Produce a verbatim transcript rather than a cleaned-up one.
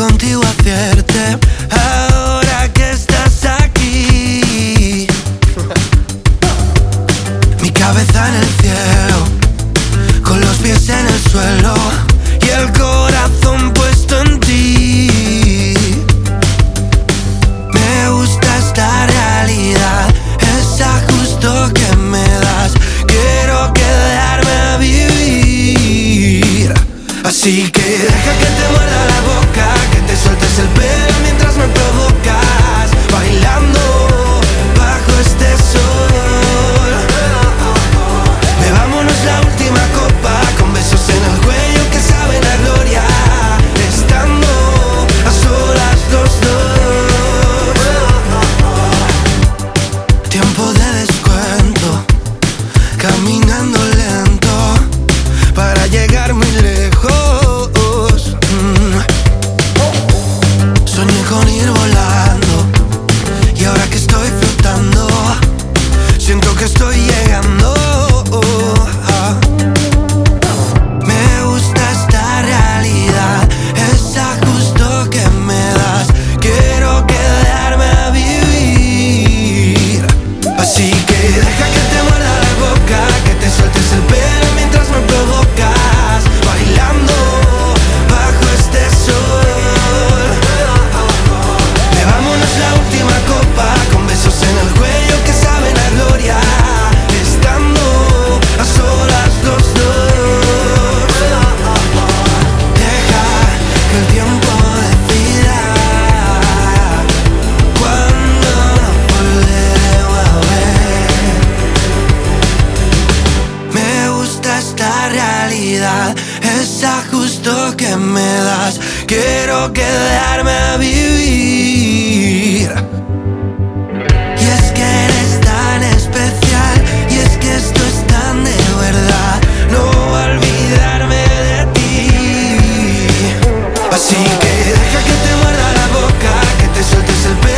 contigo hacerte ahora que estás aquí. Mi cabeza en el cielo, con los pies en el suelo y el corazón puesto en ti. Me gusta esta realidad, es justo que me das. Quiero quedarme a vivir. Así que deja que te muerda la boca, que te sueltes el pelo mientras me provocas, bailando bajo este sol. Bebámonos la última copa, con besos en el cuello que saben a gloria, estando a solas los dos. Tiempo de descuento, caminando lento para llegar muy lejos. mm. Soñé con ir volando y ahora que estoy flotando siento que estoy llegando. ah. Me gusta esta realidad, esa justo que me das. Quiero quedarme a vivir. Así que deja que te muerda la boca, que te sueltes el pelo mientras me provocas, bailando bajo este sol. Bebámonos la última copa, con besos en el cuello que saben a gloria, estando a solas los dos. Deja que el tiempo decida cuando nos volvemos a ver. Me gusta esta realidad, esa justo que me das. Quiero quedarme a vivir. Y es que eres tan especial, y es que esto es tan de verdad. No voy a olvidarme de ti. Así que deja que te muerda la boca, que te sueltes el pelo